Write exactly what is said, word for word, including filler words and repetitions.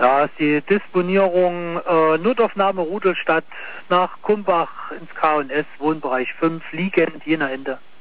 Ja, ist die Disponierung äh, Notaufnahme Rudolstadt nach Kumbach ins K und S, Wohnbereich fünf, liegend, Jena Ende.